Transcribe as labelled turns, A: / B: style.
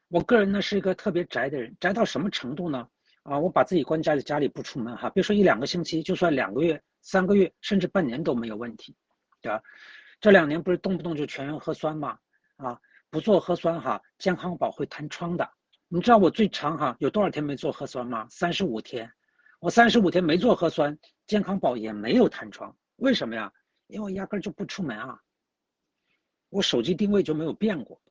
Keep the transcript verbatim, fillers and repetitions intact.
A: 我个人呢是一个特别宅的人，宅到什么程度呢？啊，我把自己关家里，家里不出门哈，别说一两个星期，就算两个月、三个月，甚至半年都没有问题，对吧？这两年不是动不动就全员核酸吗？啊，不做核酸哈，健康宝会弹窗的。你知道我最长哈有多少天没做核酸吗？三十五天。我三十五天没做核酸，健康宝也没有弹窗。为什么呀？因为我压根就不出门啊，我手机定位就没有变过。